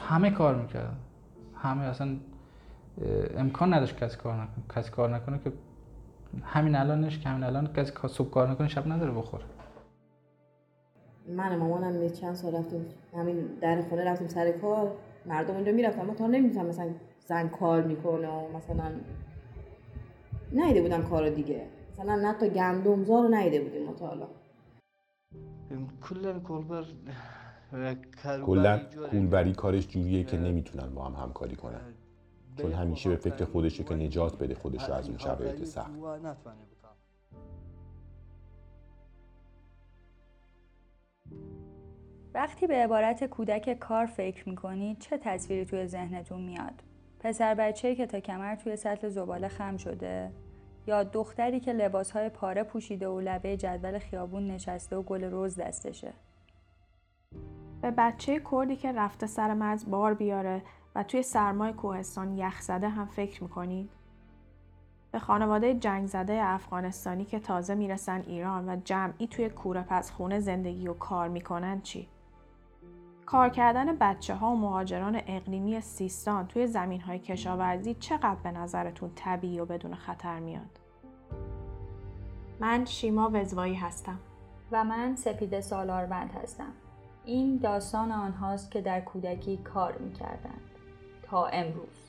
همه کار میکردن، همه، اصلا امکان نداشت کسی کار نکنه که همین الان کسی صبح کار نکنه شب نداره بخوره. من و مامانم یه چند سال رفتیم همین در خونه رفتیم سر کار، مردم اونجا میرفتن، ما تا نمی‌دونم مثلا زن کار میکنه و مثلا نیده بودم کارو دیگه، مثلا نه تا گندمزار رو نیده بودیم ما تا حالا. کلا کولبری کارش جوریه که نمیتونن با هم همکاری کنن، چون همیشه به فکر خودشه که نجات بده خودش رو از اون شرایط سخت. وقتی به عبارت کودک کار فکر میکنید چه تصویری توی ذهنتون میاد؟ پسر بچه‌ای که تا کمر توی سطل زباله خم شده؟ یا دختری که لباسهای پاره پوشیده و لبه جدول خیابون نشسته و گل رز دستشه؟ به بچه کردی که رفته سر مرز بار بیاره و توی سرمای کوهستان یخ زده هم فکر میکنید؟ به خانواده جنگ زده افغانستانی که تازه میرسن ایران و جمعی توی کوره پس خونه زندگی و کار میکنن چی؟ کار کردن بچه‌ها و مهاجران اقلیمی سیستان توی زمین‌های کشاورزی چقدر به نظرتون طبیعی و بدون خطر میاد؟ من شیما وزوایی هستم. و من سپیده سالاربند هستم. این داستان آنهاست که در کودکی کار می‌کردند تا امروز.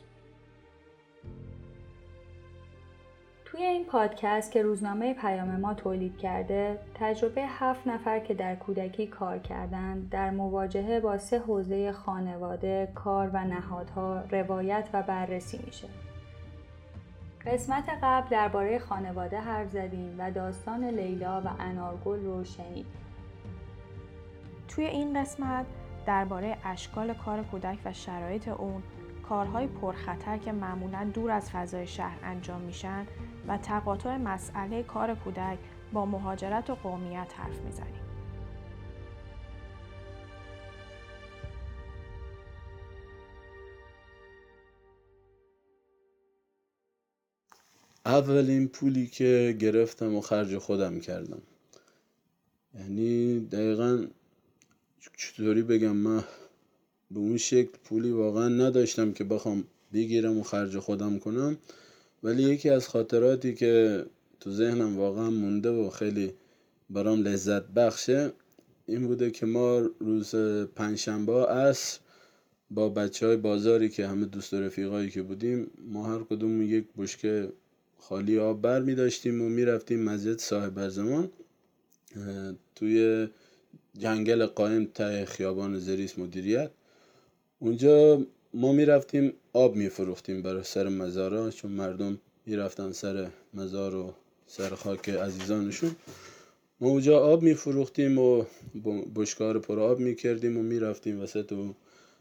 توی این پادکست که روزنامه پیام ما تولید کرده، تجربه 7 نفر که در کودکی کار کردند در مواجهه با 3 حوزه خانواده، کار و نهادها روایت و بررسی میشه. قسمت قبل درباره خانواده حرف زدیم و داستان لیلا و انارگل رو شنیدیم. توی این قسمت درباره اشکال کار کودک و شرایط اون، کارهای پرخطر که معمولاً دور از فضای شهر انجام میشن و تقاطع مسئله کار کودک با مهاجرت و قومیت حرف میزنیم. اولین پولی که گرفتم و خرج خودم کردم، یعنی دقیقاً چطوری بگم، من به اون شکل پولی واقعا نداشتم که بخوام بگیرم و خرج خودم کنم، ولی یکی از خاطراتی که تو ذهنم واقعا مونده و خیلی برام لذت بخشه این بوده که ما روز پنجشنبه عصر با بچهای بازاری که همه دوست و رفیقایی که بودیم، ما هر کدوم یک بشکه خالی آب بر می داشتیم و می رفتیم مسجد صاحب برزمان توی جنگل قائم ته خیابان زریس مدیریت. اونجا ما می رفتیم آب می فروختیم برای سر مزارا، چون مردم می رفتن سر مزار و سر خاک عزیزانشون. ما اونجا آب می فروختیم و بشکار پر آب می کردیم و می رفتیم وسط و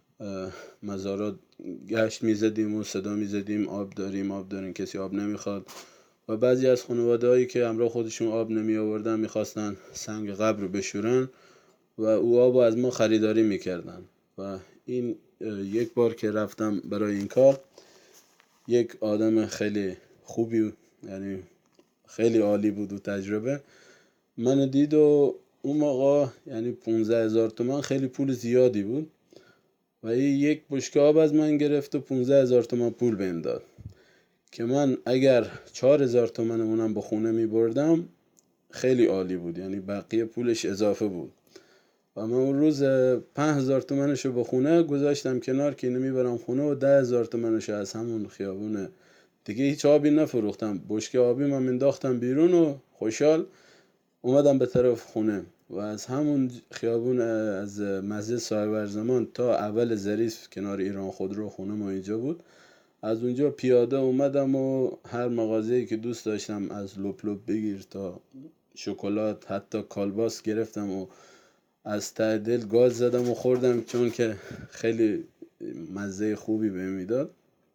مزارات گشت می زدیم و صدا می زدیم آب داریم، کسی آب نمیخواد. و بعضی از خانواده هایی که همراه خودشون آب نمی آوردن می خواستن سنگ قبر رو بشورن و او آب رو از ما خریداری می کردن. و این یک بار که رفتم برای این کار، یک آدم خیلی خوبی، یعنی خیلی عالی بود و تجربه، منو دید و اون موقع یعنی 15,000 تومان خیلی پول زیادی بود و یک بشکه آب از من گرفت و 15,000 تومان پول بهم داد که من اگر 4,000 تومان اونم به خونه می بردم خیلی عالی بود، یعنی بقیه پولش اضافه بود. و من اون روز 5,000 تومنشو به خونه گذاشتم کنار که اینو میبرم خونه و 10,000 تومنشو از همون خیابون دیگه هیچ آبی نفروختم، بشکه آبی من انداختم بیرون و خوشحال اومدم به طرف خونه. و از همون خیابون از مسجد صاحب برزمان تا اول زریف کنار ایران خودرو خونه ما اینجا بود، از اونجا پیاده اومدم و هر مغازه‌ای که دوست داشتم از لپ لپ بگیر تا شکلات حتی کالباس گرفتم و از ته دل گاز زدم و خوردم، چون که خیلی مزه خوبی بهم میداد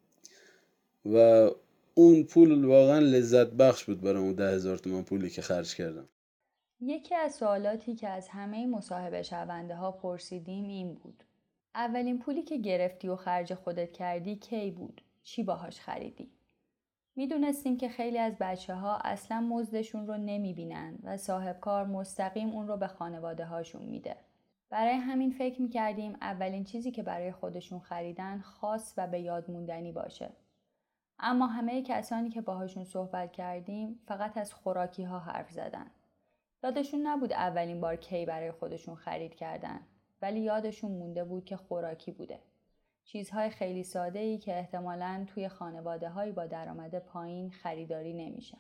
و اون پول واقعا لذت بخش بود برام، اون 10,000 تومان پولی که خرج کردم. یکی از سوالاتی که از همه مصاحبه شونده ها پرسیدیم این بود: اولین پولی که گرفتی و خرج خودت کردی کی بود؟ چی باهاش خریدی؟ میدونستیم که خیلی از بچه ها اصلا مزدشون رو نمیبینن و صاحب کار مستقیم اون رو به خانواده هاشون میده. برای همین فکر می‌کردیم اولین چیزی که برای خودشون خریدن خاص و به یاد موندنی باشه. اما همه کسانی که باهاشون صحبت کردیم فقط از خوراکی‌ها حرف زدن. یادشون نبود اولین بار کی برای خودشون خرید کردن، ولی یادشون مونده بود که خوراکی بوده. چیزهای خیلی ساده‌ای که احتمالاً توی خانواده‌های با درآمد پایین خریداری نمیشن.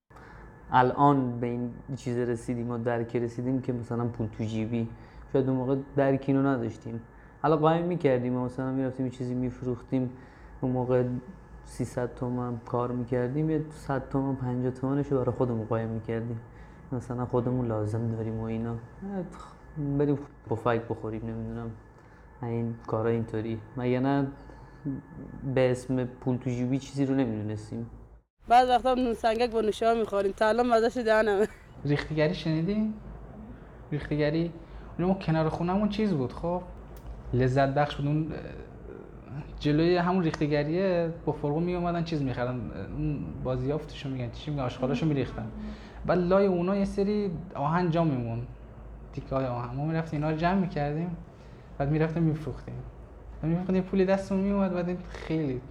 الان به این چیز رسیدیم و درک رسیدیم که مثلا پول تو جیبی، شاید اون موقع درک اینو نداشتیم. حالا قایم می‌کردیم و مثلا می‌رفتیم یه چیزی می‌فروختیم، اون موقع 300 تومن کار می‌کردیم، یه 100 تومن 50 تومنشو برای خودمون قایم می‌کردیم، مثلا خودمون لازم داریم و اینا، بریم پفک بخوریم، نمیدونم این کارا اینطوری، مگه نه به اسم پول تو جیبی چیزی رو نمیدونستیم. بعض وقتا نون سنگک با نوشابه می‌خوریم، تا الان مزه‌ش دهنمه. ریختگری شنیدین؟ ریختگری اون کنار خونمون چیز بود، خب لذت بخش بود. اون جلوی همون ریختگریه با فرقو می اومدن چیز می‌خردن، اون بازیافتشو میگن چی میگن، آشغالاشو می‌ریختن، بعد لای اونا یه سری آهن جا میمون، تیکه‌های آهن، ما می‌رفتیم اینا رو جمع می‌کردیم، بعد می‌رفتیم می‌فروختیم، پولی دستمون میومد، بعد خیلی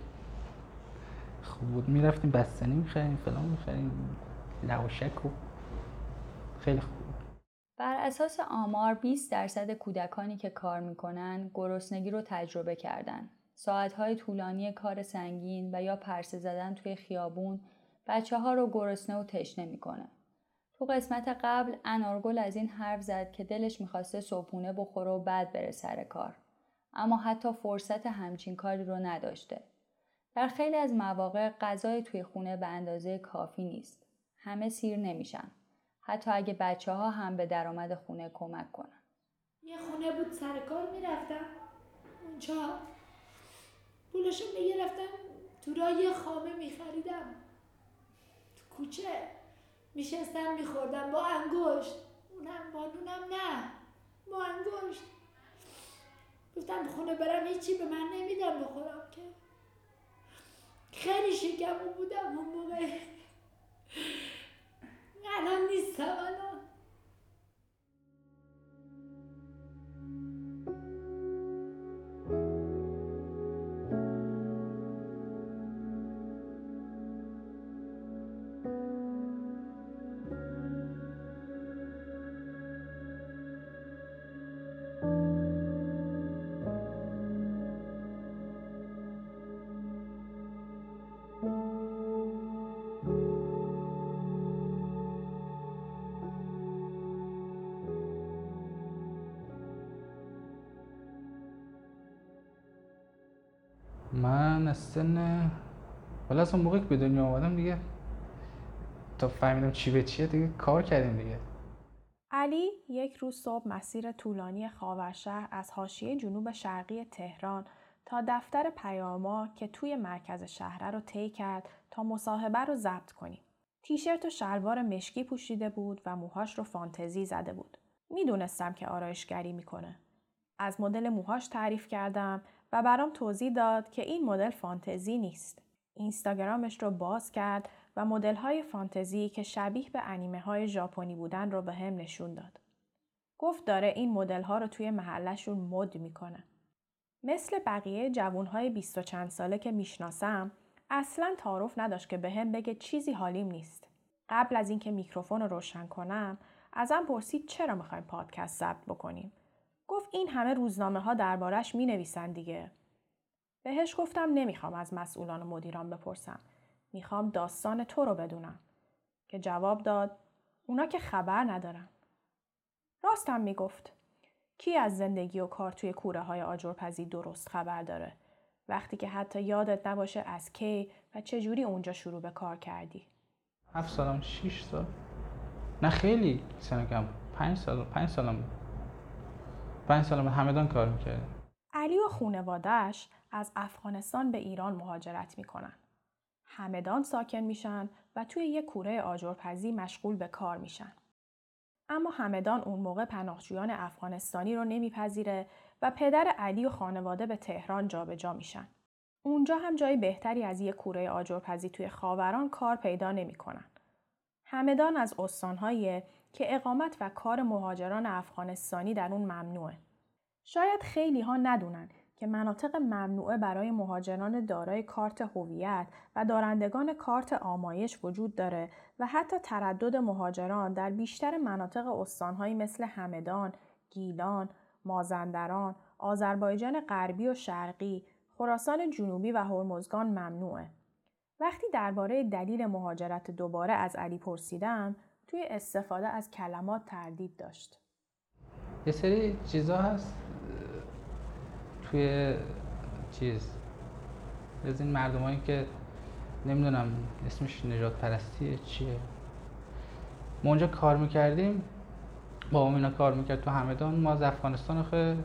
خوب بود. می‌رفتیم بستنی می‌خریم، فلان می‌خریم، لواشک و خیلی خوب. بر اساس آمار 20% کودکانی که کار میکنن گرسنگی رو تجربه کردن. ساعتهای طولانی کار سنگین و یا پرسه زدن توی خیابون بچه‌ها رو گرسنه و تشنه میکنه. تو قسمت قبل انارگل از این حرف زد که دلش میخواسته صبحونه بخوره و بعد بره سر کار. اما حتی فرصت همچین کاری رو نداشته. در خیلی از مواقع غذای توی خونه به اندازه کافی نیست. همه سیر نمیشن. حتی اگه بچه‌ها هم به درآمد خونه کمک کنن. یه خونه بود سر کار میرفتم اونجا پولشو میگرفتم تو راه یه خامه میخریدم تو کوچه میشستم میخوردم با انگشت، اونم با نونم نه، با انگشت. گفتم خونه برم هیچی به من نمیدم بخورم که. خیلی شکمو بودم اون موقع، الان نیستم الان. من از سن ولی از اون موقع که به دنیا آمدم دیگه تا فهمیدم چی به چیه دیگه کار کردیم دیگه. علی یک روز صبح مسیر طولانی خاورشهر از حاشیه جنوب شرقی تهران تا دفتر پیاما که توی مرکز شهر رو طی کرد تا مصاحبه رو ضبط کنیم. تیشرت و شلوار مشکی پوشیده بود و موهاش رو فانتزی زده بود. میدونستم که آرایشگری میکنه. از مدل موهاش تعریف کردم و برام توضیح داد که این مدل فانتزی نیست. اینستاگرامش رو باز کرد و مدل‌های فانتزی که شبیه به انیمه‌های ژاپنی بودن رو به هم نشون داد. گفت داره این مدل‌ها رو توی محلشون مد میکنه. مثل بقیه جوان‌های 20 و چند ساله که میشناسم، اصلاً تعارف نداشت که به هم بگه چیزی حالیم نیست. قبل از اینکه میکروفون رو روشن کنم، ازم پرسید چرا میخوایم پادکست ضبط بکنیم. گفت این همه روزنامه‌ها دربارش مینویسن دیگه. بهش گفتم نمیخوام از مسئولان و مدیران بپرسم. میخوام داستان تو رو بدونم. که جواب داد اونا که خبر ندارن. راستم میگفت. کی از زندگی و کار توی کوره های آجرپزی درست خبر داره؟ وقتی که حتی یادت نباشه از کی و چجوری اونجا شروع به کار کردی. 7 سالم 6 سال نه خیلی سن کم 5 سالم 5 سالم همدان کار میکردم. علی و خانواده‌اش از افغانستان به ایران مهاجرت میکنن. همدان ساکن میشن و توی یک کوره آجرپزی مشغول به کار میشن. اما همدان اون موقع پناهجویان افغانستانی رو نمیپذیره و پدر علی و خانواده به تهران جابجا میشن. اونجا هم جای بهتری از یک کوره آجرپزی توی خاوران کار پیدا نمیکنن. همدان از استان‌هاییه که اقامت و کار مهاجران افغانستانی در اون ممنوعه. شاید خیلی ها ندونن که مناطق ممنوعه برای مهاجران دارای کارت هویت و دارندگان کارت آمایش وجود داره و حتی تردد مهاجران در بیشتر مناطق استان‌هایی مثل همدان، گیلان، مازندران، آذربایجان غربی و شرقی، خراسان جنوبی و هرمزگان ممنوعه. وقتی درباره دلیل مهاجرت دوباره از علی پرسیدم، توی استفاده از کلمات تردید داشت. یه سری چیزا هست توی از این مردمایی که نمیدونم اسمش نجات پرستیه چیه. ما اونجا کار میکردیم، با اینا کار میکرد تو همدان. ما از افغانستان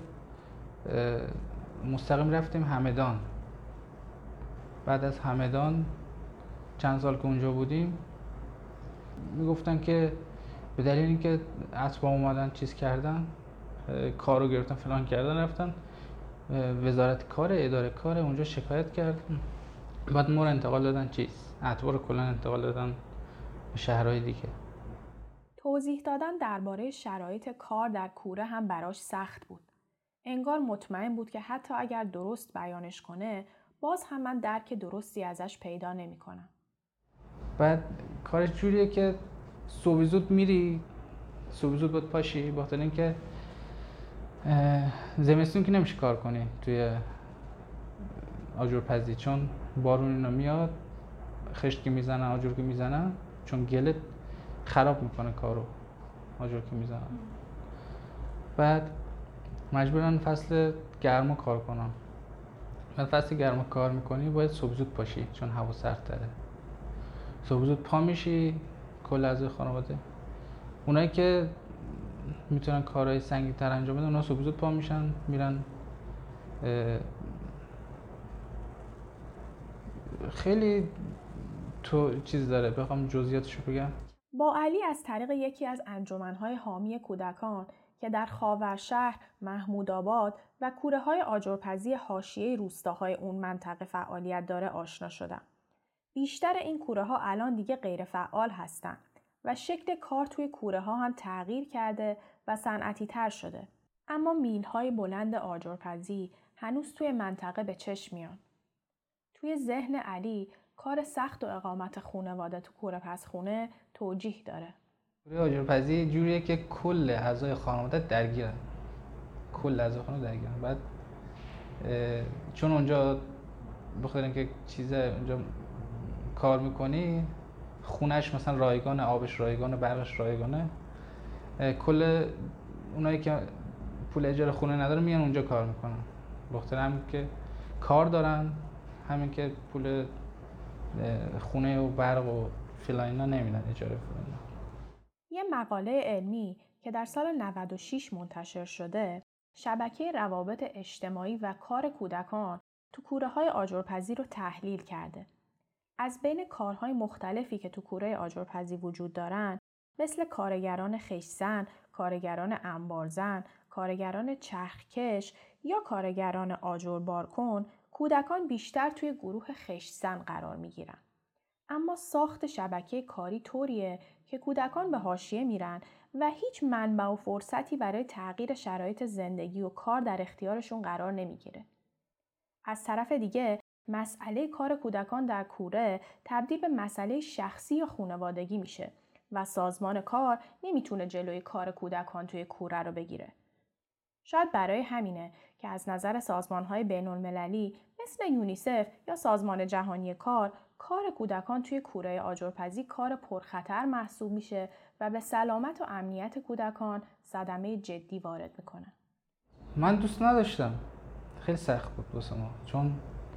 مستقیم رفتیم همدان. بعد از همدان چند سال که اونجا بودیم میگفتن که به دلیل اینکه اتباع اومدن چیز کردن، کارو گرفتن فلان کردن، رفتن وزارت کار، اداره کار اونجا شکایت کردن. بعد ما رو انتقال دادن اتباع رو کلا انتقال دادن به شهرهای دیگه. توضیح دادن درباره شرایط کار در کوره هم براش سخت بود. انگار مطمئن بود که حتی اگر درست بیانش کنه، باز هم من درک درستی ازش پیدا نمی‌کنم. بعد کارش جوریه که صبح زود میری، صبح زود باید پاشی، بخاطر اینکه زمستون که نمیشه کار کنی توی آجرپزی، چون بارون اینا میاد، خشت که میزنن، آجر که میزنن، چون گلت خراب میکنه کارو، آجر که میزنن. بعد مجبورن فصل گرما کار کنن. بعد فصل گرما کار میکنی باید صبح زود پاشی چون هوا سردتره. صبح زود پا میشی، کل اعضای خانواده، اونایی که میتونن کارهای سنگین‌تر انجام بدن، اونا صبح زود پا میشن میرن. خیلی تو چیز داره، بخوام جزئیاتشو بگم. با علی از طریق یکی از انجمن‌های حامی کودکان که در خاورشهر، محمودآباد و کوره‌های آجرپزی حاشیه روستاهای اون منطقه فعالیت داره آشنا شدم. بیشتر این کوره‌ها الان دیگه غیر فعال هستن و شکل کار توی کوره‌ها هم تغییر کرده و صنعتی‌تر شده. اما میل‌های بلند آجرپزی هنوز توی منطقه به چشم میان. توی ذهن علی کار سخت و اقامت خانواده تو کوره پس خونه توجیه داره. کوره آجرپزی جوریه که کل اعضای خانواده درگیرن. کل اعضای خانواده درگیرن. بعد چون اونجا بخاطر اینکه اونجا کار میکنی، خونش مثلا رایگان، آبش رایگان، برقش رایگانه، کل اونایی که پول اجاره خونه ندارن میان اونجا کار میکنن. بخاطر همین که کار دارن، همین که پول خونه و برق و فلاینا نمیدن، اجاره فلاینا. یه مقاله علمی که در سال 96 منتشر شده، شبکه روابط اجتماعی و کار کودکان تو کوره‌های آجرپزی رو تحلیل کرده. از بین کارهای مختلفی که تو کوره آجرپزی وجود دارن، مثل کارگران خشت‌زن، کارگران انبارزن، کارگران چرخکش یا کارگران آجربارکن، کودکان بیشتر توی گروه خشت‌زن قرار میگیرن. اما ساخت شبکه کاری طوریه که کودکان به حاشیه میرن و هیچ منبع و فرصتی برای تغییر شرایط زندگی و کار در اختیارشون قرار نمیگیره. از طرف دیگه مسئله کار کودکان در کوره تبدیل به مسئله شخصی یا خانوادگی میشه و سازمان کار نمیتونه جلوی کار کودکان توی کوره رو بگیره. شاید برای همینه که از نظر سازمان‌های بین‌المللی مثل یونیسف یا سازمان جهانی کار کودکان توی کوره آجرپزی کار پرخطر محسوب میشه و به سلامت و امنیت کودکان صدمه جدی وارد میکنه. من دوست نداشتم. خیلی سخت بود واسه ما، چون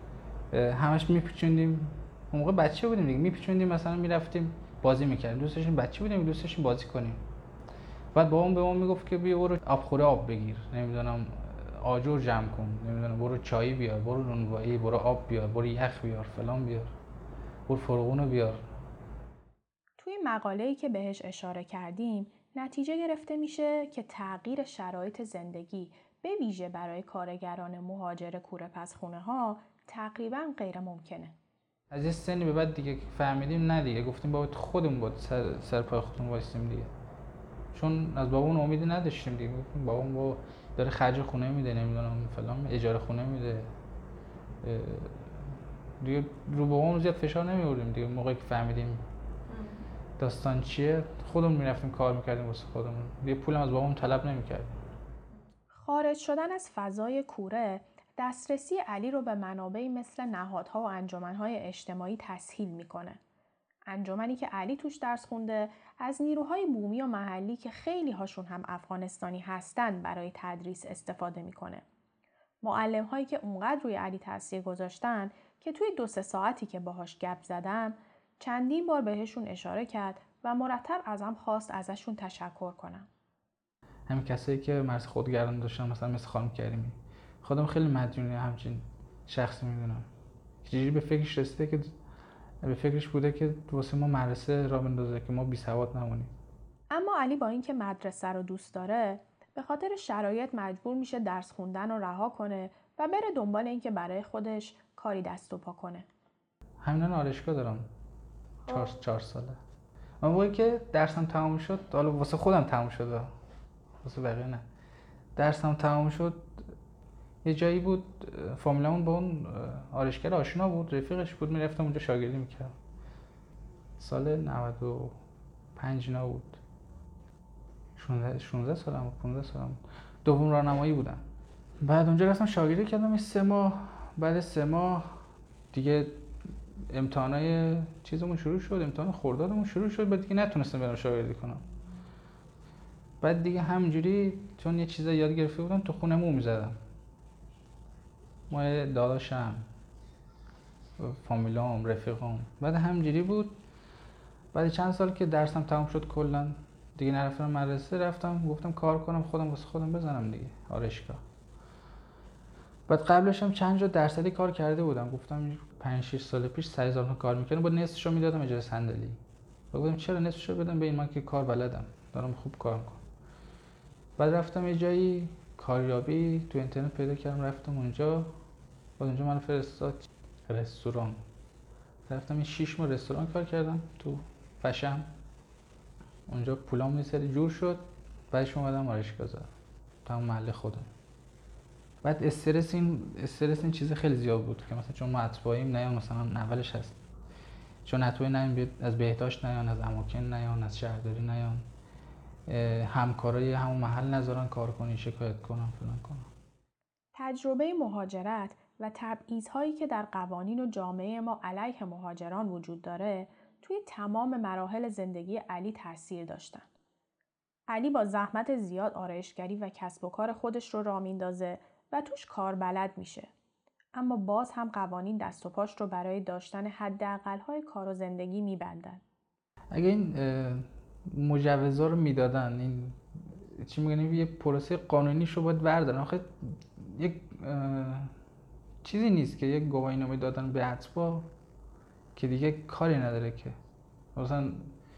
همش میپیچوندیم. اون موقع بچه بودیم دیگه، میپیچوندیم، مثلا میرفتیم بازی میکردیم. دوست داشتیم بچه بودیم، دوست داشتیم بازی کنیم. بعد بابام به ما میگفت که بیا برو آبخوره آب بگیر، نمیدونم آجر جمع کن، نمیدونم برو چای بیار، برو نونوایی، برو آب بیار، برو یخ بیار، فلان بیار، برو فرغونو بیار. توی مقاله‌ای که بهش اشاره کردیم نتیجه گرفته میشه که تغییر شرایط زندگی به ویژه برای کارگران مهاجر کوره پس خونه ها تقریباً غیر ممکنه. از یه سنی به بعد دیگه فهمیدیم نه دیگه، گفتیم باید خودمون باید سر پای خودمون وایسیم دیگه، چون از بابامون امیدی نداشتیم دیگه. گفتیم بابام داره خرج خونه میده، نمیدونم فلان اجاره خونه میده. دیگه رو بابامون زیاد فشار نمی‌آوردیم دیگه. موقعی که فهمیدیم داستان چیه خودمون میرفتیم کار میکردیم واسه خودمون، دیگه پولم از بابامون طلب نمیکردیم. خارج شدن از فضای کوره دسترسی علی رو به منابعی مثل نهادها و انجمنهای اجتماعی تسهیل میکنه. انجمنی که علی توش درس خونده از نیروهای بومی و محلی که خیلی هاشون هم افغانستانی هستن برای تدریس استفاده میکنه. معلم هایی که اونقدر روی علی تاثیر گذاشتن که توی 2-3 ساعتی که باهاش گپ زدم چندین بار بهشون اشاره کرد و مرتب ازم خواست ازشون تشکر کنم. همین کسایی که مرز خودگردان داشتن مثلا مثل خانم کریمی، خودم خیلی مدیون همچین شخصی میدونم که چجوری به فکرش رسیده که به فکرش بوده که واسه ما مدرسه را بندازه که ما بی سواد نمونیم. اما علی با اینکه مدرسه رو دوست داره به خاطر شرایط مجبور میشه درس خوندن رو رها کنه و بره دنبال اینکه برای خودش کاری دست و پا کنه. همین آرایشگاه دارم 4 ساله. من موقعی که درسم تمام شد، حالا واسه خودم تمام شد واسه بقیه نه، درسم تمام شد یه جایی بود فامیلمون با اون آرایشگر آشنا بود، رفیقش بود، میرفتم اونجا شاگردی میکردم. سال 95 اینا بود، 16 سالم بود، 15 سالم بود. دوم راهنمایی بودم. بعد اونجا رفتم شاگردی کردم 3 ماه. بعد 3 ماه دیگه امتحانای چیزمون شروع شد، امتحان خردادمون شروع شد. بعد دیگه نتونستم برم شاگردی کنم. بعد دیگه همینجوری چون یه چیزا یاد گرفته بودم تو خونه مو میزدم. ما داداشم، فامیلام، رفیقام، بعد همینجوری بود. بعد چند سال که درسم تمام شد کلا دیگه نرفتم مدرسه، رفتم گفتم کار کنم خودم واسه خودم بزنم دیگه آرایشگاه. بعد قبلش هم چند جا درصدی کار کرده بودم، گفتم 5-6 سال پیش 3000 تومان کار میکردم، با نصفشو میدادم اجاره صندلی. گفتم چرا نصفشو بدم به این، من که کار بلدم، دارم خوب کار میکنم. بعد رفتم یه جایی کاریابی تو اینترنت پیدا کردم، رفتم اونجا. بعد اونجا من فرستاد رستوران، رفتم 6 ماه رستوران کار کردم تو فشم. اونجا پولام یه سری جور شد، بعدش اومدم آرایشگاه زدم تو هم محل خودم. بعد استرس این چیز خیلی زیاد بود که مثلا چون ما اتباعیم نیان، مثلا اولش هست چون اتباعی نیان از بهداشت نیان، از اماکن نیان، از شهرداری نیان، همکارای همون محل نذارن کار کنی، شکایت کنم فلان کنم. تجربه مهاجرت و تبعیض‌هایی که در قوانین و جامعه ما علیه مهاجران وجود داره توی تمام مراحل زندگی علی تاثیر داشتن. علی با زحمت زیاد آرایشگری و کسب و کار خودش رو راه میندازه و توش کار بلد میشه. اما باز هم قوانین دست و پاش رو برای داشتن حداقل‌های کار و زندگی میبندن. اگه این مجوزا رو میدادن، این چی میگن، یه پروسه قانونیش رو باید بردارن. آخه یک چیزی نیست که یک گواهینامه دادن به اتباع که دیگه کاری نداره که مثلا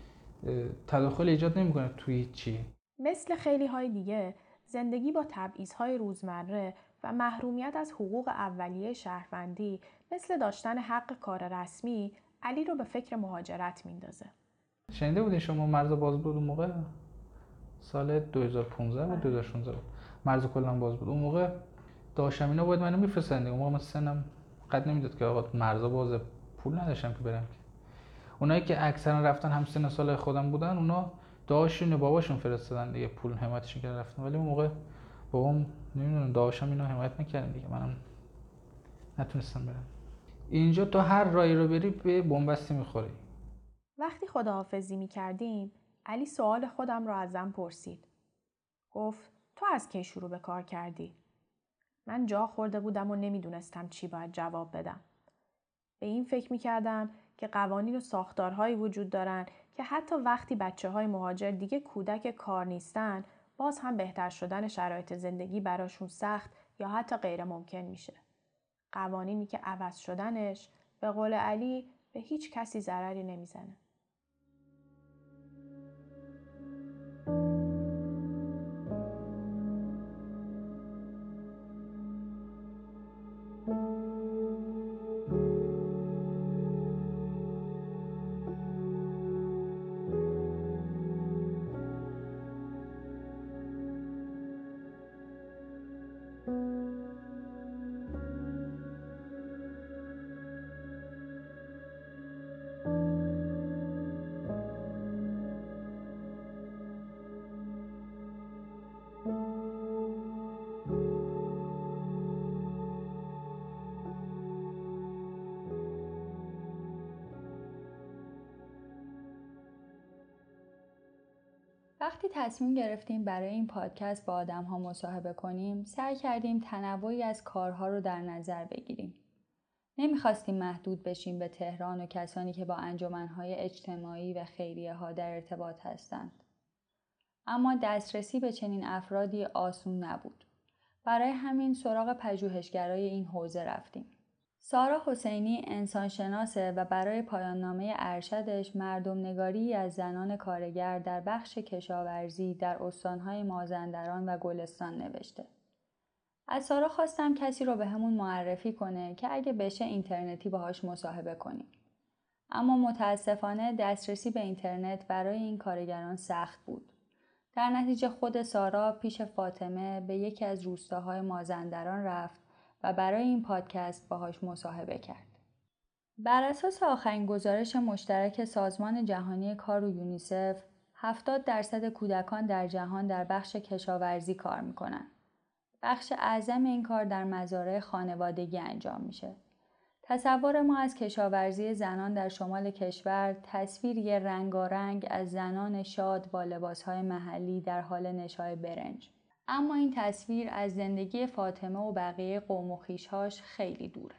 تداخل ایجاد نمیکنه توی چی. مثل خیلی های دیگه زندگی با تبعیض‌های روزمره و محرومیت از حقوق اولیه شهروندی مثل داشتن حق کار رسمی علی رو به فکر مهاجرت میندازه. شنیده بودین شما مرز باز بود اون موقع؟ سال 2015 بود 2016 بود مرز کلا باز بود. اون موقع داشتم اینا باید منو میفرستن دیگه. اون موقع من سنم قد نمیداد که آقا مرزا بازه، پول نداشتم که برم. اونایی که اکثرا رفتن هم سن سال خودم بودن، اونا داداشون و باباشون فرستادن دیگه، پول حمایتشون کردن رفتن. ولی اون موقع بابام نمیدونم داداشم اینا حمایت نکردن دیگه، منم نتونستم برم. اینجا تو هر راهی رو بری به بنبستی میخوری. وقتی خداحافظی میکردیم علی سوال خودم رو ازم پرسید. گفت تو از کی شروع به کار کردی؟ من جا خورده بودم و نمیدونستم چی باید جواب بدم. به این فکر میکردم که قوانین و ساختارهایی وجود دارن که حتی وقتی بچه‌های مهاجر دیگه کودک کار نیستن، باز هم بهتر شدن شرایط زندگی براشون سخت یا حتی غیر ممکن میشه. قوانینی که عوض شدنش به قول علی به هیچ کسی ضرری نمیزنه. وقتی تصمیم گرفتیم برای این پادکست با آدم‌ها مصاحبه کنیم، سعی کردیم تنوعی از کارها رو در نظر بگیریم. نمیخواستیم محدود بشیم به تهران و کسانی که با انجمن‌های اجتماعی و خیریه‌ها در ارتباط هستند. اما دسترسی به چنین افرادی آسون نبود. برای همین سراغ پژوهشگرای این حوزه رفتیم. سارا حسینی انسانشناسه و برای پایان‌نامه ارشدش مردم‌نگاری از زنان کارگر در بخش کشاورزی در استان‌های مازندران و گلستان نوشته. از سارا خواستم کسی رو بهمون معرفی کنه که اگه بشه اینترنتی باهاش مصاحبه کنیم. اما متاسفانه دسترسی به اینترنت برای این کارگران سخت بود. در نتیجه خود سارا پیش فاطمه به یکی از روستاهای مازندران رفت و برای این پادکست باهاش مصاحبه کرد. بر اساس آخرین گزارش مشترک سازمان جهانی کار و یونیسف، 70% کودکان در جهان در بخش کشاورزی کار میکنن. بخش اعظم این کار در مزارع خانوادگی انجام میشه. تصور ما از کشاورزی زنان در شمال کشور تصویری رنگارنگ از زنان شاد با لباسهای محلی در حال نشای برنج. اما این تصویر از زندگی فاطمه و بقیه قوم و خویش‌هاش خیلی دوره.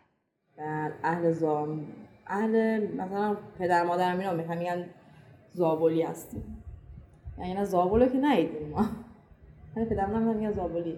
اهل مثلا پدر مادرم اینا میگن زابلی هستیم. یعنی نه زابله که ندیدیم ما. پدر مادرم میگن زابلی.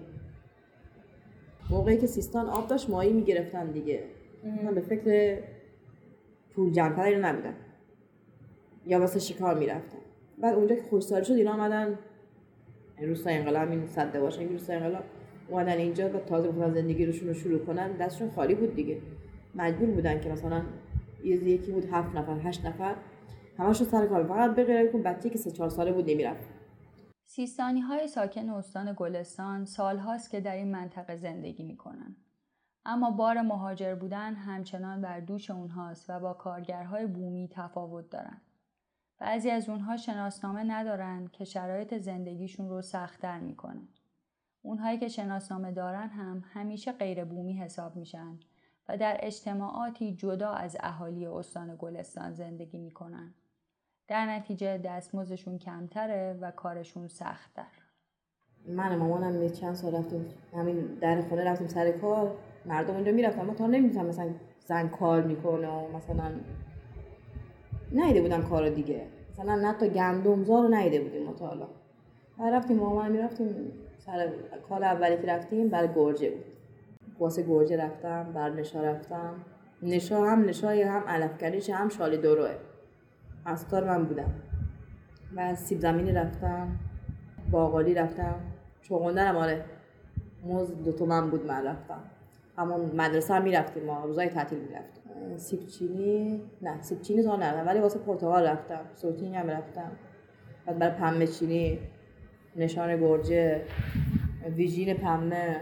موقعی که سیستان آب داشت ماهی میگرفتن دیگه. من به فکر پول جمع کردن نبودن. یا واسه شکار میرفتن. بعد اونجا که خوشسالی شد اینا اومدن روستای انقلاب این صده باشه این روستای انقلاب اومدن اینجا و تازه می‌خواستن زندگی روشون رو شروع کنن. دستشون خالی بود دیگه. مجبور بودن که مثلا یکی بود 7 نفر 8 نفر همشون سر کار، فقط به غیر اون بچه‌ای که 3-4 ساله بود نمیرفت. سیستانی‌های ساکن استان گلستان سال‌هاست که در این منطقه زندگی می‌کنن. اما بار مهاجر بودن همچنان بر دوش اونهاست و با کارگرهای بومی تفاوت دارن. بعضی از اونها شناسنامه ندارن که شرایط زندگیشون رو سخت‌تر میکنه. اونهایی که شناسنامه دارن هم همیشه غیر بومی حساب میشن و در اجتماعاتی جدا از اهالی استان گلستان زندگی میکنن. در نتیجه دستمزدشون کمتره و کارشون سخت‌تر. من و مامانم یه چند سال رفتیم همین در خونه رفتیم سر کار، مردم اونجا میرفتن، ما تا نمی‌دونم مثلا زن کار میکنه و مثلا نیده بودم کار دیگه، مثلا نه تا گندمزار رو نیده بودیم ما تا حالا. رفتیم مامان میرفتیم سر کار اولی که رفتیم برای گرجه بود، واسه گرجه رفتم، بر نشا رفتم، نشا هم نشای هم علفکنیش هم شالی دوروه استار من بودم و از سیب زمینی رفتم، باقالی رفتم، چوغندرم آره موز 2 تومن بود من رفتم، همون مدرسه هم میرفتیم ما روزای تعطیل میرفتیم. سیب چینی تا نرفتم ولی واسه پرتقال رفتم، سوتینگ هم رفتم، بعد برای پنبه چینی، نشان گرجه، ویژین پنبه،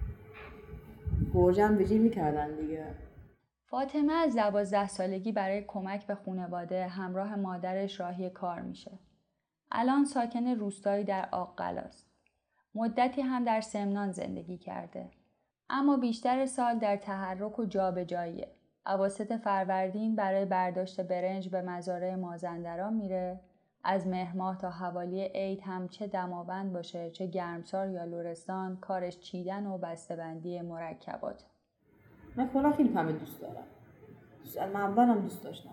گرجه هم ویژین میکردن دیگه. فاطمه از 12 سالگی برای کمک به خانواده همراه مادرش راهی کار میشه. الان ساکن روستایی در آق‌قلاست. مدتی هم در سمنان زندگی کرده. اما بیشتر سال در تحرک و جابجاییه. اواسط فروردین برای برداشت برنج به مزارع مازندران میره. از مهر ماه تا حوالی عید هم چه دماوند باشه چه گرمسار یا لرستان کارش چیدن و بسته‌بندی مرکبات. من کلا خیلی پنبه دوست دارم. من اولم دوست داشتم.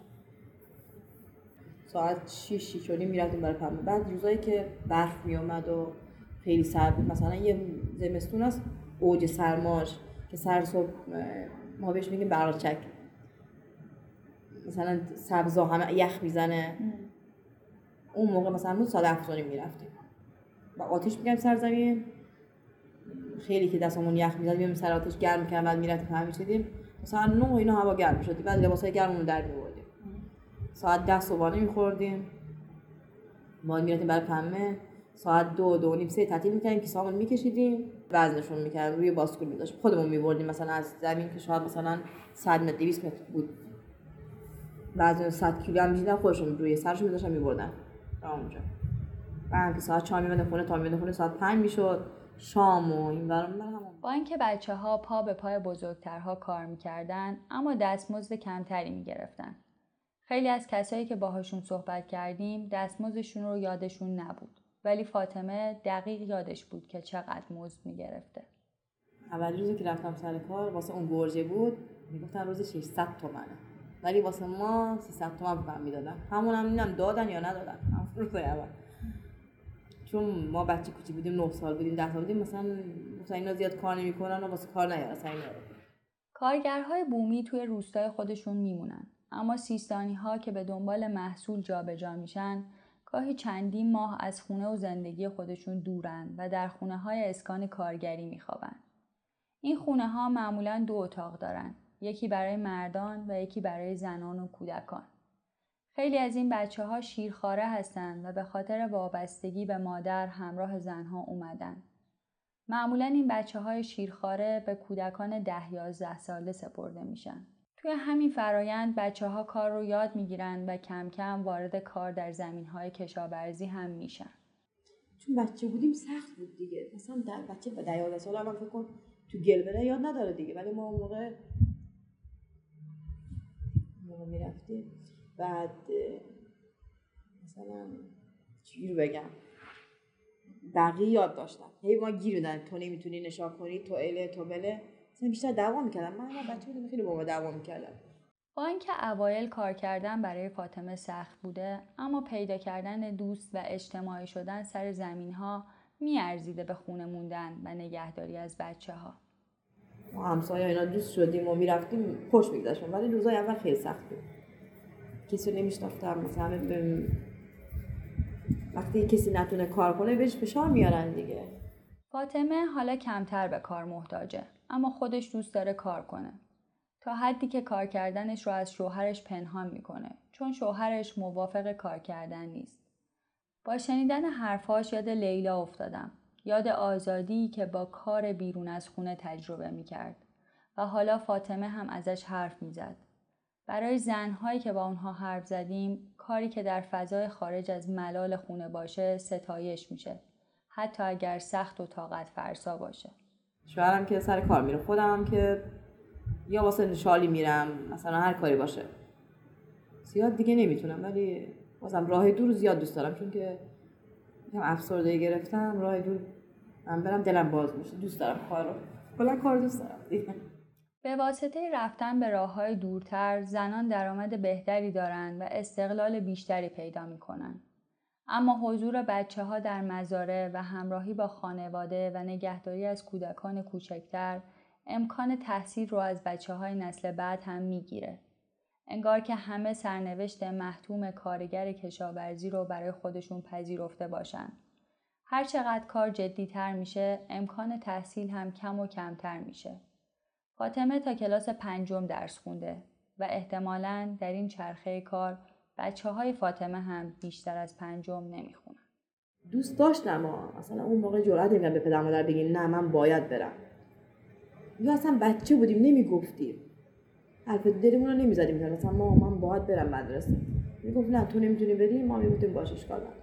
ساعت 6 میرفتیم برای پنبه. بعد روزایی که برف میومد و خیلی سرد بود، مثلا یه زمستون است اوج سرماش که سر صبح ما بهش میگیم برقچک، مثلا سبزا همه یخ میزنه، اون موقع مثلا بود ساعت 7 میرفتیم و آتیش میگم سر زمین، خیلی که دستمون یخ میزد میام سر آتیش گرم میکردم، بعد میرفتیم پنبه می‌چیدیم، مثلا 9 اینا هوا گرم شد، بعد لباسای گرممون در می‌آوردیم، ساعت 10 صبحانه می‌خوردیم، ما میرفتیم برای پنبه، ساعت 2 2:30 تعطیل می‌کردیم، کیسه‌مون می‌کشیدیم، وزنشون می‌کردیم روی باسکول می‌ذاشتیم، خودمون می‌بردیم، مثلا از زمین که شاید مثلا 100 متر 200 متر بود، بعضی 100 کیلو هم می‌شدن، خودشون روی سرشون می‌ذاشتن می‌بردن تا اونجا. بعد که ساعت 4 می‌مدن خونه، تا می‌مدن خونه ساعت 5 میشد، شام و این برام همون. با اینکه بچه‌ها پا به پای بزرگترها کار می‌کردن، اما دستمزد کمتری می‌گرفتن. خیلی از کسایی که باهاشون صحبت کردیم دستمزدشون رو یادشون نبود. ولی فاطمه دقیق یادش بود که چقدر مزد میگرفته. اول روزی که رفتم سر کار واسه اون برجه بود میگفتن روزی 600 تومنه، ولی واسه ما 300 تومن بهم میدادن. همون هم نمیدونم دادن یا ندادن همون روز اول، چون ما بچه کوچیک بودیم، 9 سال بودیم 10 سال بودیم، مثلا اینا زیاد کار نمیکنن و واسه کار نیارن اینا. کارگرهای بومی توی روستای خودشون میمونن، اما سیستانی‌ها که به دنبال محصول جابجا میشن گاهی چندین ماه از خونه و زندگی خودشون دورن و در خونه‌های اسکان کارگری میخوابن. این خونه‌ها معمولاً 2 اتاق دارن، یکی برای مردان و یکی برای زنان و کودکان. خیلی از این بچه‌ها شیرخواره هستن و به خاطر وابستگی به مادر همراه زنها اومدن. معمولاً این بچه‌های شیرخواره به کودکان 10-11 ساله سپرده میشن. توی همین فرایند بچه‌ها کار رو یاد میگیرن و کم کم وارد کار در زمین‌های کشاورزی هم میشن. چون بچه بودیم سخت بود دیگه، مثلا در بچه با 11 سال الان فکر کن تو گلبره یاد نداره دیگه، ولی ما اون موقع میرفتیم. بعد مثلا چی رو بگم، بقیه یاد داشتن، هی ما گیر دادن تو نمیتونی نشا کنی، تو اله تو بله، مثلا بیشتر دعوا میکردن. من بچه بودم خیلی با ما دعوا میکردم. با اینکه اوایل کار کردن برای فاطمه سخت بوده، اما پیدا کردن دوست و اجتماعی شدن سر زمین‌ها میارزیده به خونه موندن و نگهداری از بچه‌ها. ما همسایه اینا دوست شدیم و میرفتیم خوش میگذشتم، ولی روزای اول خیلی سخت بود. کسی رو نمیشناختم، مثلا وقتی کسی نتونه کار کنه بهش فشار میارن دیگه. فاطمه حالا کمتر به کار محتاجه، اما خودش دوست داره کار کنه. تا حدی که کار کردنش رو از شوهرش پنهان میکنه، چون شوهرش موافق کار کردن نیست. با شنیدن حرفاش یاد لیلا افتادم. یاد آزادی که با کار بیرون از خونه تجربه میکرد و حالا فاطمه هم ازش حرف میزد. برای زنهایی که با اونها حرف زدیم، کاری که در فضای خارج از ملال خونه باشه ستایش میشه، حتی اگر سخت و طاقت فرسا باشه. شوهرم که سر کار میره، خودم هم که یا واسه شالی میرم، مثلا هر کاری باشه. زیاد دیگه نمیتونم، ولی بازم راه دور زیاد دوست دارم، چون که افسردگی گرفتم. راه دور من برم دلم باز میشه، دوست دارم کار رو، کلا کار دوست دارم دیگه. به واسطه رفتن به راه‌های دورتر، زنان درآمد بهتری دارن و استقلال بیشتری پیدا میکنن. اما حضور بچه‌ها در مزارع و همراهی با خانواده و نگهداری از کودکان کوچکتر امکان تحصیل رو از بچه‌های نسل بعد هم میگیره. انگار که همه سرنوشت محتوم کارگر کشاورزی رو برای خودشون پذیرفته باشن. هر چقدر کار جدی‌تر میشه، امکان تحصیل هم کم و کمتر میشه. فاطمه تا کلاس 5 درس خونده و احتمالاً در این چرخه کار بچه‌های فاطمه هم بیشتر از 5 نمیخونن. دوست داشتم مثلا اون موقع جرئت نمی‌کردم به پدر مادر بگیم نه من باید برم. یا اصلا بچه بودیم نمیگفتیم. حرف دلمون رو نمی‌زدیم، مثلا من باید برم مدرسه. میگفت نه تو نمیتونی بری، ما میگفتیم باشه اشکال نداره.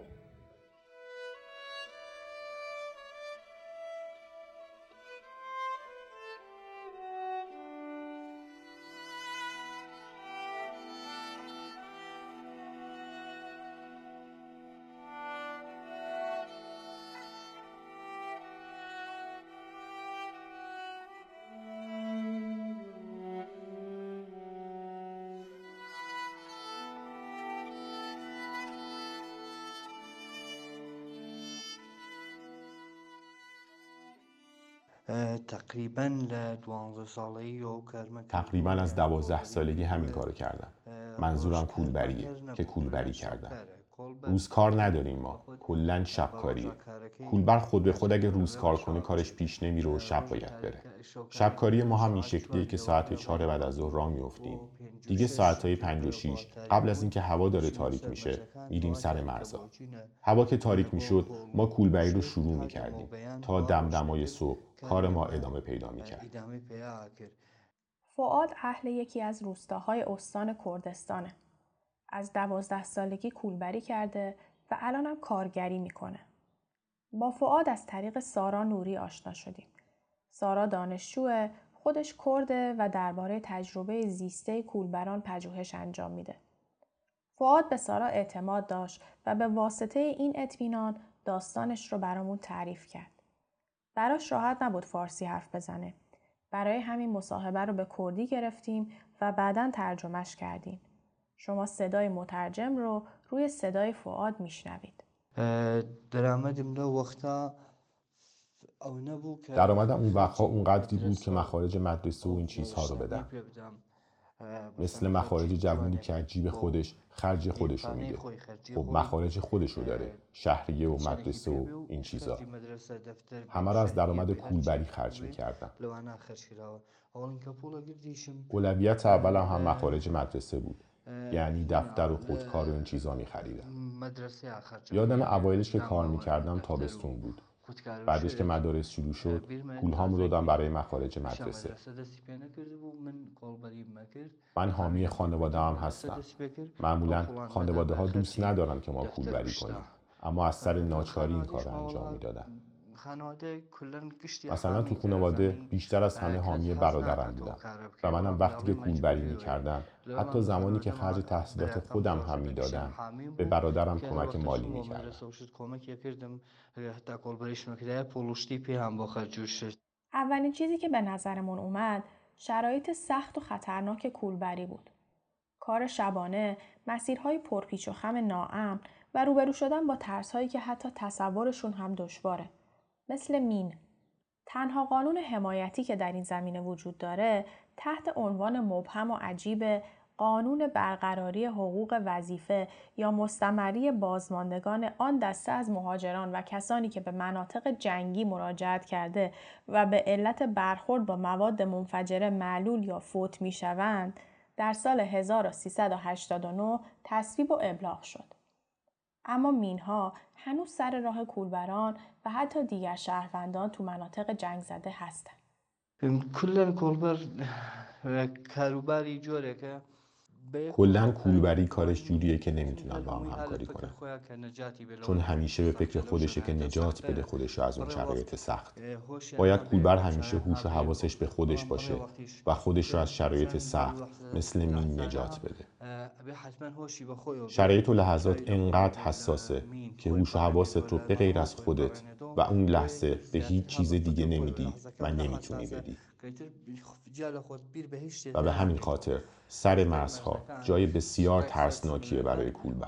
تقریباً از 12 سالگی همین کارو کردم. منظورم کولبریه که کولبری کردم. روزکار نداریم ما، کلاً شبکاریه. کولبر خود به خود اگه روزکار کنه کارش پیش نمیره و شب باید بره. شبکاری ما هم این شکلیه که ساعت 4 بعد از ظهر راه میافتیم. دیگه ساعتای 5 و 6 قبل از اینکه هوا داره تاریک میشه میریم سر مرزا. هوا که تاریک میشد ما کولبری رو شروع میکردیم تا دمدمای صبح کار ما ادامه پیدا میکرد. فؤاد اهل یکی از روستاهای استان کردستانه. از 12 سالگی کولبری کرده و الانم کارگری میکنه. با فؤاد از طریق سارا نوری آشنا شدیم. سارا دانشجوه، خودش کرده و درباره تجربه زیسته کولبران پژوهش انجام میده. فؤاد به سارا اعتماد داشت و به واسطه این اطمینان داستانش رو برامون تعریف کرد. براش راحت نبود فارسی حرف بزنه. برای همین مصاحبه رو به کردی گرفتیم و بعداً ترجمهش کردیم. شما صدای مترجم رو روی صدای فؤاد میشنوید. درآمدم اون وقتها اونقدری بود که مخارج مدرسه و این چیزها رو بدم. مثل مخارج جوونی که از جیب خودش خرج خودش رو میده. خب مخارج خودش رو داره، شهریه و مدرسه و این چیزا. همه رو از درآمد کولبری خرج میکردم. اولویت اولم هم مخارج مدرسه بود. یعنی دفتر و خودکار و این چیزا میخریدم. یادم اوایلش که کار میکردم تابستون بود. بعدش که مدارس شروع شد پولهام رو دادم برای مخارج مدرسه. من حامی خانواده هم هستم. معمولا خانواده ها دوست ندارن که ما کولبری کنیم، اما از سر ناچاری این کار رو انجام میدادن. مثلا تو خانواده بیشتر از همه حامی برادرم بودم و منم وقتی که کولبری میکردم، حتی زمانی که خرج تحصیلات خودم هم میدادم، به برادرم کمک مالی میکردم. اولین چیزی که به نظرمون اومد شرایط سخت و خطرناک کولبری بود. کار شبانه، مسیرهای پرپیچ و خم ناامن و روبرو شدن با ترس‌هایی که حتی تصورشون هم دشواره. مثل مین. تنها قانون حمایتی که در این زمینه وجود داره تحت عنوان مبهم و عجیب قانون برقراری حقوق وظیفه یا مستمری بازماندگان آن دسته از مهاجران و کسانی که به مناطق جنگی مراجعت کرده و به علت برخورد با مواد منفجره معلول یا فوت می‌شوند در سال 1389 تصویب و ابلاغ شد. اما مینها هنوز سر راه کولبران و حتی دیگر شهروندان تو مناطق جنگ زده هستند. کلاً کولبری کارش جوریه که نمیتونن با هم همکاری کنن. چون همیشه به فکر خودشه که نجات بده خودشو از اون شرایط سخت. باید کولبر همیشه هوش و حواسش به خودش باشه و خودش رو از شرایط سخت مثل مین نجات بده. شرایط و لحظات انقدر حساسه که هوش و حواست رو به غیر از خودت و اون لحظه به هیچ چیز دیگه نمیدی و نمیتونی بدی. و به همین خاطر سر مرزها جای بسیار ترسناکیه برای کولبر.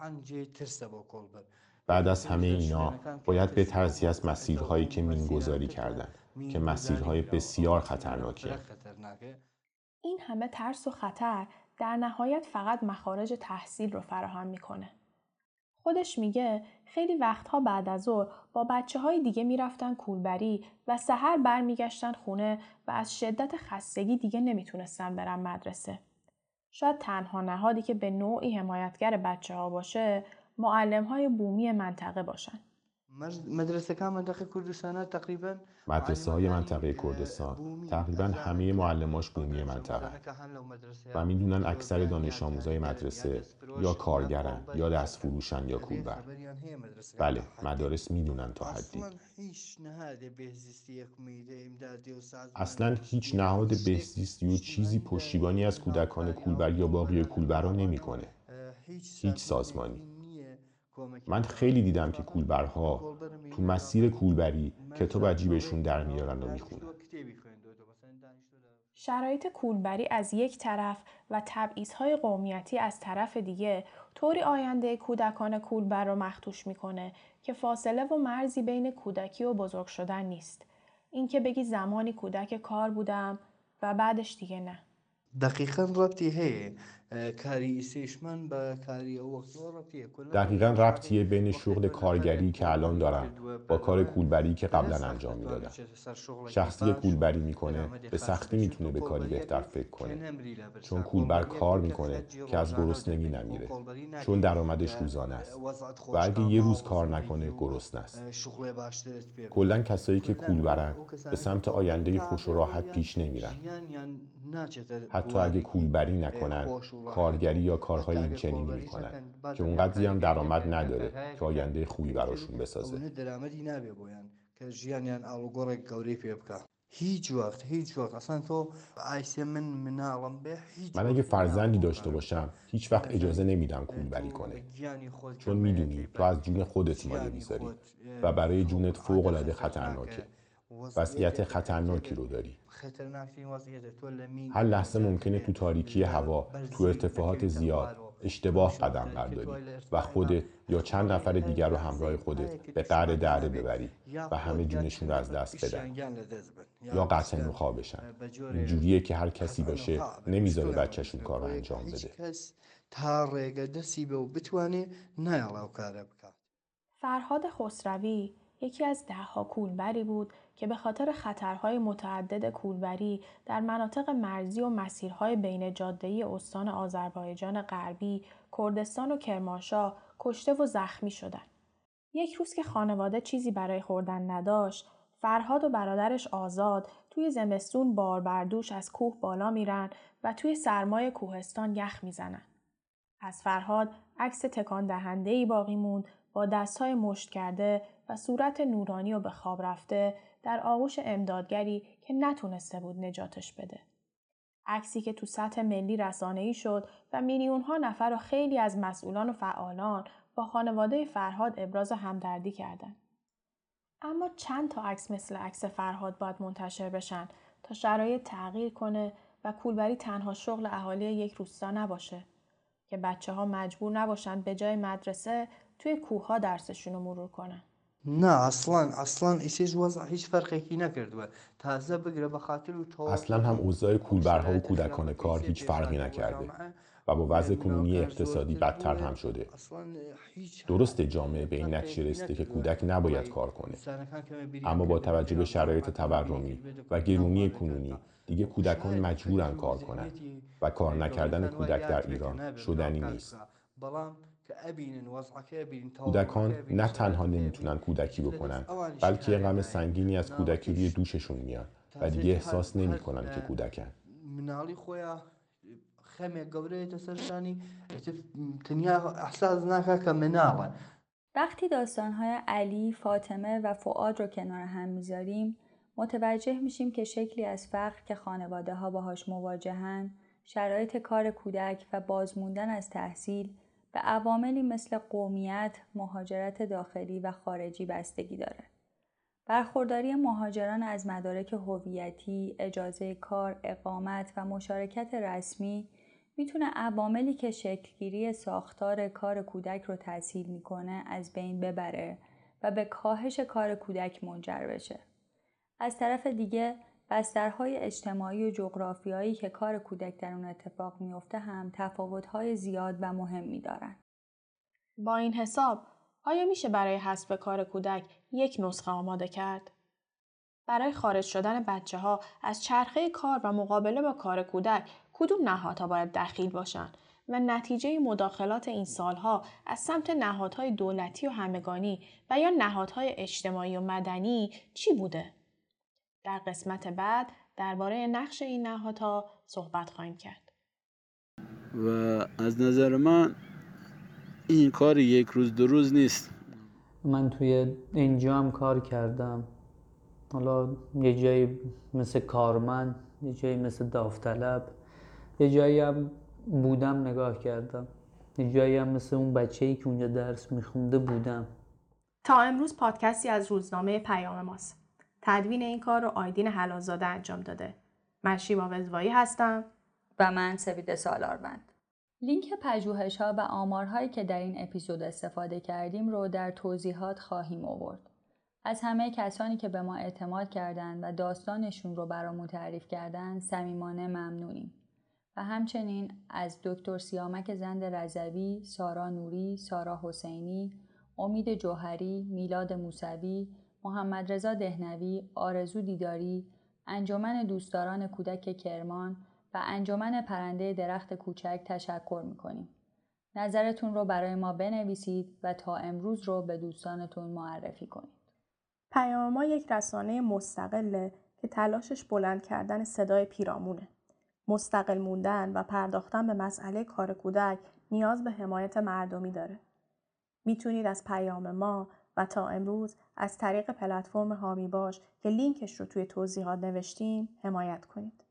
بعد از همه اینا باید بترسی از مسیرهایی که مینگذاری کردن که مسیرهای بسیار خطرناکی هستند. این همه ترس و خطر در نهایت فقط مخارج تحصیل رو فراهم میکنه. خودش میگه خیلی وقتها بعد از ظهر با بچه‌های دیگه میرفتن کولبری و سحر برمیگشتن خونه و از شدت خستگی دیگه نمیتونستن برن مدرسه. شاید تنها نهادی که به نوعی حمایتگر بچه‌ها باشه معلم‌های بومی منطقه باشن. مدرسه های منطقه کردستان تقریباً همه معلماش بومی منطقه و میدونن اکثر دانش آموزای مدرسه یا کارگرن یا دست فروشن یا کولبر. بله، مدارس میدونن تا حدی. اصلاً هیچ نهاد بهزیستی و چیزی پشتیبانی از کودکان کولبر یا باقی کولبرها نمیکنه. هیچ سازمانی. من خیلی دیدم که کولبرها تو مسیر کولبری کتاب عجیبشون در میارن و میخونن. شرایط کولبری از یک طرف و تبعیض‌های قومیتی از طرف دیگه طوری آینده کودکان کولبر رو مخدوش میکنه که فاصله و مرزی بین کودکی و بزرگ شدن نیست. این که بگی زمانی کودک کار بودم و بعدش دیگه نه. دقیقاً ربطی هست. کاری ایسیشمن با کاری وقتا ربطیه. دقیقاً ربطیه بین شغل کارگری که الان دارم با کار کولبری که قبلا انجام میدادم. شخصی کولبری میکنه به سختی میتونه به کاری بهتر فکر کنه. چون کولبر کار میکنه که از گرسنگی نمیره. چون درآمدش روزانه است. و اگه یه روز کار نکنه گرسنه است. کلاً کسایی که کولبرن به سمت آینده خوش و راحت پیش نمیرن. حتی اگه کولبری نکنن، کارگری یا کارهای این چنینی میکنن که اونقدری هم درآمد نداره که آینده خوبی براشون بسازه. هیچ وقت اصلا تو عایشه من عالم به هیچ من اگه فرزندی داشته باشم هیچ وقت اجازه نمیدم کولبری کنه، چون میدونی تو از جون خودت مایه میذاری و برای جونت فوق‌العاده خطرناکه. وضعیت خطرناکی رو داری. هر لحظه ممکنه تو تاریکی هوا، تو ارتفاعات زیاد اشتباه قدم برداری و خودت یا چند نفر دیگر رو همراه خودت به قعر دره ببری و همه جونشون رو از دست بدن یا قطع نخاع بشن. اینجوریه که هر کسی باشه نمیذاره بچه‌شون کار رو انجام بده. فرهاد خسروی یکی از 10 کولبری بود که به خاطر خطرهای متعدد کولبری در مناطق مرزی و مسیرهای بین جاده‌ای استان آذربایجان غربی، کردستان و کرمانشاه کشته و زخمی شدند. یک روز که خانواده چیزی برای خوردن نداشت، فرهاد و برادرش آزاد توی زمستون بار بر دوش از کوه بالا میرن و توی سرمای کوهستان یخ میزنن. از فرهاد عکس تکان دهنده‌ای باقی موند با دست‌های مشت کرده و صورت نورانی و به خواب رفته در آغوش امدادگری که نتونسته بود نجاتش بده. عکسی که تو سطح ملی رسانه‌ای شد و میلیون‌ها نفر و خیلی از مسئولان و فعالان با خانواده فرهاد ابراز همدردی کردند. اما چند تا عکس مثل عکس فرهاد باید منتشر بشن تا شرایط تغییر کنه و کولبری تنها شغل اهالی یک روستا نباشه، که بچه‌ها مجبور نباشن به جای مدرسه توی کوه‌ها درسشون رو مرور کنن. نه اصلا ایشیش وضع هیچ فرقی نکرد. تازه بگیره به خاطر اصلا هم اوضاع کولبرها و کودکان کار هیچ فرقی نکرده و با وضع کنونی اقتصادی بدتر هم شده. درسته جامعه به این نتیجه رسیده که کودک نباید کار کنه، اما با توجه به شرایط تورمی و گرونی کنونی دیگه کودکان مجبورن کار کنن و کار نکردن کودک در ایران شدنی نیست. کودکان نه تنها نمیتونن کودکی بکنن، بلکه یه غم سنگینی از کودکی روی دوششون میاد و دیگه احساس نمیکنن که کودکن. منالی خویا خمه گوره تسرشانی تنیا احساس نکه که مناله. وقتی داستان‌های علی، فاطمه و فؤاد رو کنار هم میذاریم، متوجه میشیم که شکلی از فقر که خانواده‌ها باهاش مواجهن، شرایط کار کودک و بازموندن از تحصیل به عواملی مثل قومیت، مهاجرت داخلی و خارجی بستگی داره. برخورداری مهاجران از مدارک هویتی، اجازه کار، اقامت و مشارکت رسمی میتونه عواملی که شکلگیری ساختار کار کودک رو تسهیل میکنه از بین ببره و به کاهش کار کودک منجر بشه. از طرف دیگه بسترهای اجتماعی و جغرافیایی که کار کودک در اون اتفاق میفته هم تفاوت‌های زیاد و مهمی دارن. با این حساب آیا میشه برای حذف کار کودک یک نسخه آماده کرد؟ برای خارج شدن بچه‌ها از چرخه کار و مقابله با کار کودک کدوم نهادها باید دخیل باشن و نتیجه مداخلات این سالها از سمت نهادهای دولتی و همگانی و یا نهادهای اجتماعی و مدنی چی بوده؟ در قسمت بعد درباره نقش این نهادها صحبت خواهیم کرد. و از نظر من این کار یک روز دو روز نیست. من توی اینجا هم کار کردم، حالا یه جایی مثل کارمند، یه جایی مثل داوطلب، یه جایی هم بودم نگاه کردم، یه جایی هم مثل اون بچه‌ای که اونجا درس میخونده بودم. تا امروز پادکستی از روزنامه پیام ماست. تدوین این کار رو آیدین حلالزاده انجام داده. من شیما وزوایی هستم و من سپید سالاروند. لینک پژوهش‌ها و آمارهایی که در این اپیزود استفاده کردیم رو در توضیحات خواهیم آورد. از همه کسانی که به ما اعتماد کردند و داستانشون رو برامون تعریف کردند صمیمانه ممنونیم. و همچنین از دکتر سیامک زند رضوی، سارا نوری، سارا حسینی، امید جوهری، میلاد موسوی، محمد رضا دهنوی، آرزو دیداری، انجمن دوستداران کودک کرمان و انجمن پرنده درخت کوچک تشکر می‌کنیم. نظرتون رو برای ما بنویسید و تا امروز رو به دوستانتون معرفی کنید. پیام ما یک رسانه مستقله که تلاشش بلند کردن صدای پیرامونه. مستقل موندن و پرداختن به مسئله کار کودک نیاز به حمایت مردمی داره. میتونید از پیام ما و تا امروز از طریق پلتفرم هامی باش که لینکش رو توی توضیحات نوشتیم حمایت کنید.